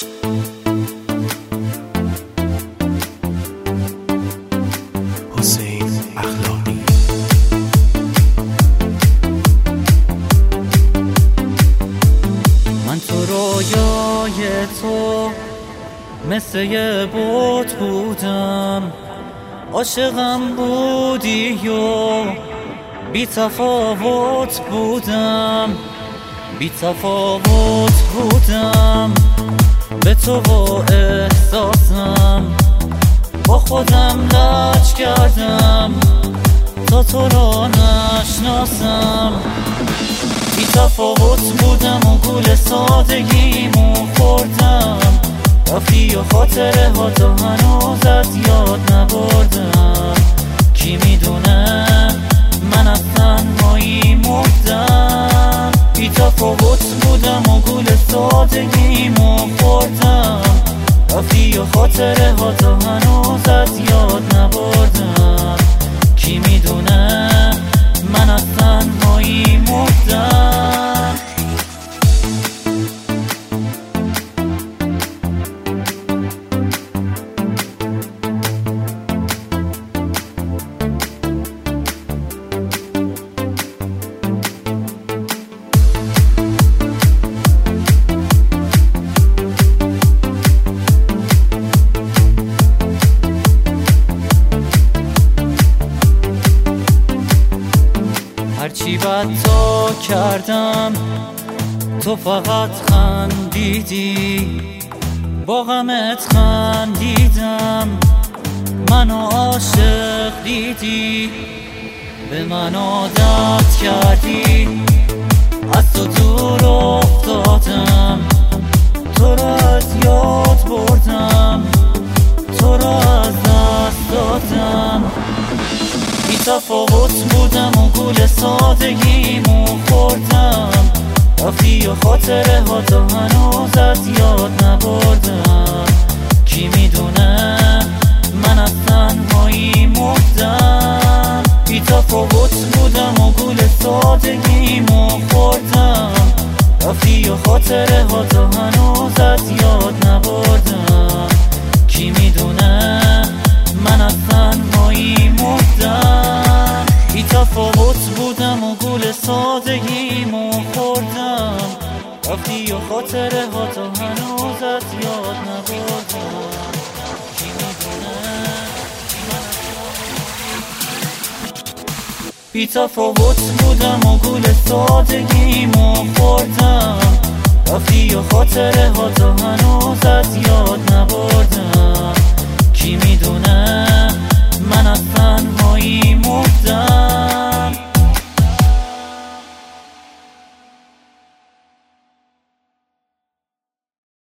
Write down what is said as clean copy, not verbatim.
حسین اخلاقی. من تو رویای تو مثل یه بت بودم، عاشقم بودی و بی تفاوت بودم، بی تفاوت بودم به تو و احساسم، با خودم لج کردم تا تو را نشناسم. بی تفاوت بودم و گول سادگیمو خوردم، رفتی و خاطره ها تا هنوزت یاد نبردم. کی میدونه من از تنهایی مردم. بی تفاوت بودم و گول سادگیمو خوردم، رفتی و خاطره ها تا هنوزت یاد نبردم. کی میدونه من از تنهایی مردم. هرچی بد تا کردم تو فقط خندیدی، با غمت خندیدم، منو عاشق دیدی، به من عادت کردی، از تو دور افتادم، تو را از یاد بردم، تو را از دست دادم. بی تفاوت بودم و گول سادگیمو خوردم، رفتی و خاطره ها تا هنوزت یاد نبردم. کی میدونه من از تنهایی مردم. بی تفاوت بودم و گول سادگیمو خوردم، رفتی و خاطره ها تا هنوزت یاد نبردم. کی میدونه من از تنهایی مردم. بی تفاوت بودم و گول سادگیمو خوردم، رفتی و خاطره ها تا هنوزت یاد نبردم. کی میدونه بی تفاوت بودم و گول سادگیمو خوردم، رفتی و خاطره ها تا هنوزت یاد نبردم. کی میدونه من از تنهایی مردم.